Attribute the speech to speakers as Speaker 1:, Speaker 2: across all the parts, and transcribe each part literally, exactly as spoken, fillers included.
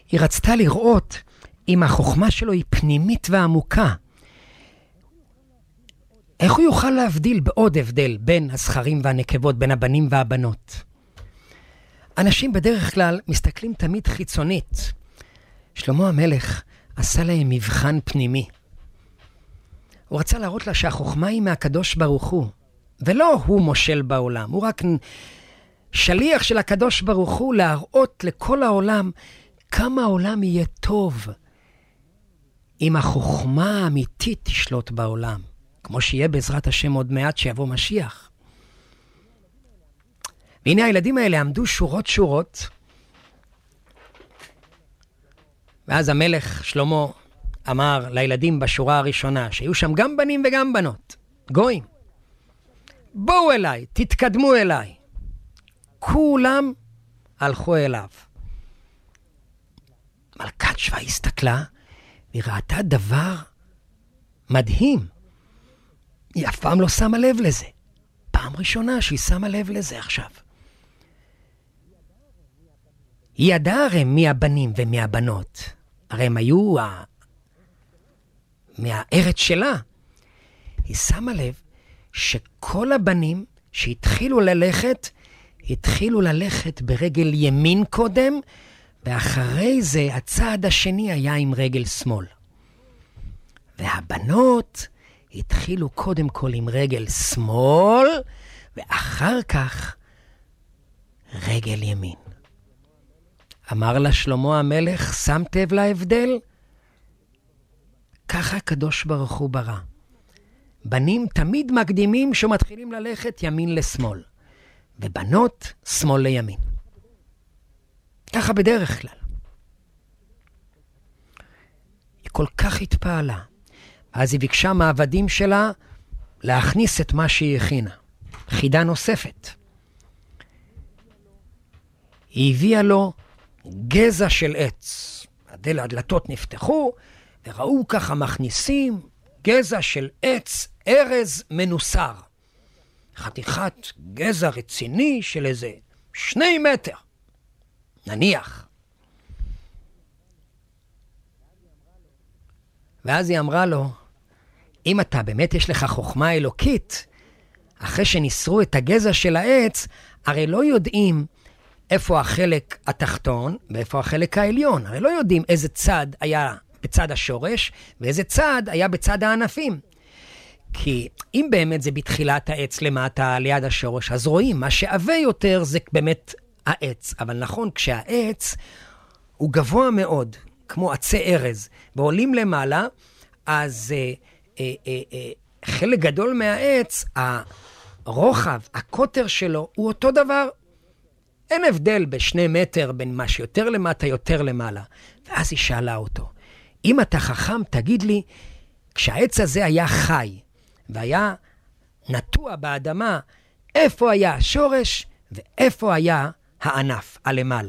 Speaker 1: היא רצתה לראות אם החוכמה שלו היא פנימית ועמוקה. איך הוא יוכל להבדיל בעוד הבדל בין הזכרים והנקבות, בין הבנים והבנות? אנשים בדרך כלל מסתכלים תמיד חיצונית. שלמה המלך עשה להם מבחן פנימי. הוא רצה להראות לה שהחוכמה היא מהקדוש ברוך הוא, ולא הוא מושל בעולם. הוא רק שליח של הקדוש ברוך הוא להראות לכל העולם כמה העולם יהיה טוב אם החוכמה האמיתית תשלוט בעולם, כמו שיהיה בעזרת השם עוד מעט שיבוא משיח. והנה הילדים האלה עמדו שורות שורות, ואז המלך שלמה אמר לילדים בשורה הראשונה, שהיו שם גם בנים וגם בנות, גויים, בואו אליי, תתקדמו אליי. כולם הלכו אליו. מלכת שבא הסתכלה, והיא ראתה דבר מדהים. היא אף פעם לא שמה לב לזה. פעם ראשונה שהיא שמה לב לזה עכשיו. היא ידעה הרי מי הבנים ומי הבנות. הרי הם היו ה... מהארץ שלה. היא שמה לב שכל הבנים שהתחילו ללכת, התחילו ללכת ברגל ימין קודם, ואחרי זה הצעד השני היה עם רגל שמאל. והבנות התחילו קודם כל עם רגל שמאל, ואחר כך רגל ימין. אמר לה שלמה המלך, שמת לב להבדל? ככה הקדוש ברוך הוא ברא. בנים תמיד מקדימים שמתחילים ללכת ימין לשמאל, ובנות שמאל לימין. ככה בדרך כלל. היא כל כך התפעלה. אז היא ביקשה מהעבדים שלה להכניס את מה שהיא הכינה. חידה נוספת. היא הביאה לו גזע של עץ. הדל הדלתות נפתחו, וראו ככה מכניסים גזע של עץ ארז מנוסר. חתיכת גזע רציני של איזה שני מטר. נניח. ואז היא אמרה לו, אם אתה באמת יש לך חוכמה אלוקית, אחרי שניסרו את הגזע של העץ, הרי לא יודעים איפה החלק התחתון ואיפה החלק העליון. הרי לא יודעים איזה צד היה בצד השורש ואיזה צד היה בצד הענפים. כי אם באמת זה בתחילת העץ למטה ליד השורש, אז רואים מה שעווה יותר זה באמת העץ. אבל נכון, כשהעץ הוא גבוה מאוד, כמו עצי ארז, ועולים למעלה, אז אה, אה, אה, אה, חלק גדול מהעץ, הרוחב, הקוטר שלו, הוא אותו דבר. אין הבדל בשני מטר בין מה שיותר למטה, יותר למעלה. ואז היא שאלה אותו, אם אתה חכם, תגיד לי, כשהעץ הזה היה חי, והיה נטוע באדמה, איפה היה השורש, ואיפה היה הענף, הלמעלה?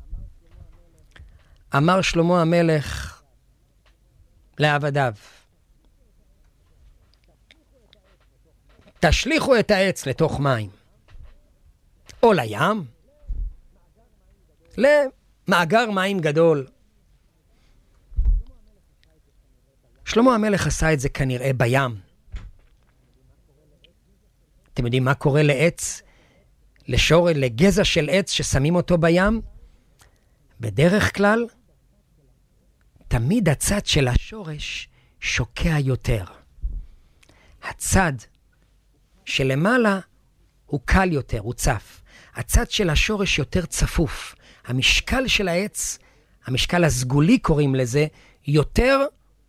Speaker 1: אמר שלמה המלך לעבדיו, תשליכו את העץ לתוך מים, או לים, למאגר מים גדול. שלמה המלך עשה את זה כנראה בים. אתם יודעים מה קורה לעץ, לשור, לגזע של עץ ששמים אותו בים? בדרך כלל, תמיד הצד של השורש שוקע יותר. הצד שלמעלה הוא קל יותר, הוא צף. הצד של השורש יותר צפוף. המשקל של העץ, המשקל הסגולי קוראים לזה, יותר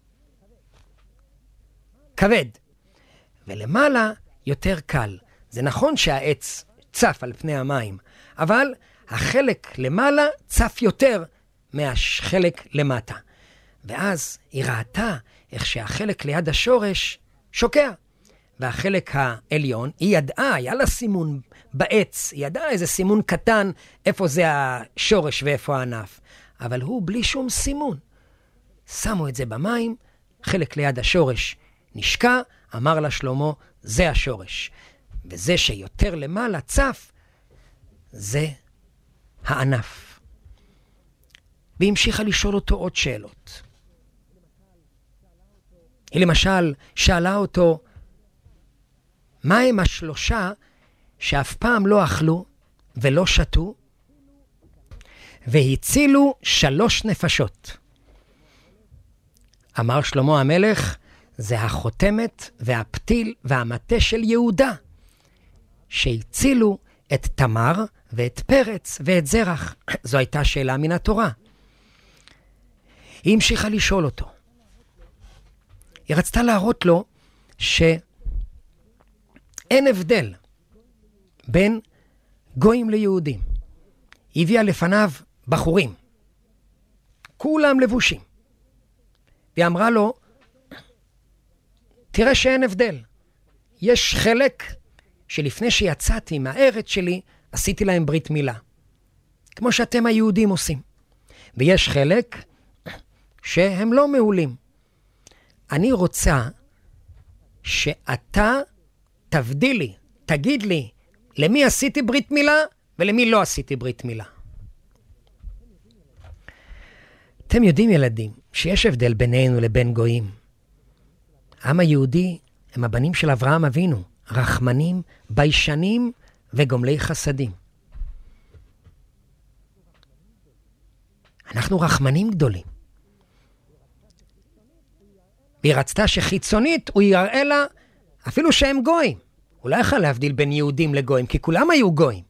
Speaker 1: כבד. ולמעלה יותר קל. זה נכון שהעץ צף על פני המים, אבל החלק למעלה צף יותר מהחלק למטה. ואז היא ראתה איך שהחלק ליד השורש שוקע. והחלק העליון, היא ידעה, היה לה סימון בעץ, היא ידעה איזה סימון קטן, איפה זה השורש ואיפה הענף. אבל הוא בלי שום סימון. שמו את זה במים, חלק ליד השורש נשקע, אמר לה שלמה, זה השורש. וזה שיותר למעלה צף, זה הענף. והמשיכה לשאול אותו עוד שאלות. היא למשל שאלה אותו, מה הם השלושה שאף פעם לא אכלו ולא שתו, והצילו שלוש נפשות? אמר שלמה המלך, זה החותמת והפתיל והמטה של יהודה, שהצילו את תמר ואת פרץ ואת זרח. זו הייתה שאלה מן התורה. היא המשיכה לשאול אותו. היא רצתה להראות לו שאין הבדל בין גויים ליהודים. היא הביאה לפניו בחורים, כולם לבושים. והיא אמרה לו, תראה שאין הבדל. יש חלק שלפני שיצאתי מהארץ שלי, עשיתי להם ברית מילה. כמו שאתם היהודים עושים. ויש חלק שהם לא מעולים. אני רוצה שאתה תבדיל לי, תגיד לי, למי עשיתי ברית מילה ולמי לא עשיתי ברית מילה. אתם יודעים, ילדים, שיש הבדל בינינו לבין גויים. העם היהודי הם הבנים של אברהם אבינו, רחמנים, ביישנים וגומלי חסדים. אנחנו רחמנים גדולים. והיא רצתה שחיצונית הוא יראה לה אפילו שהם גויים. הוא לא יכול להבדיל בין יהודים לגויים, כי כולם היו גויים.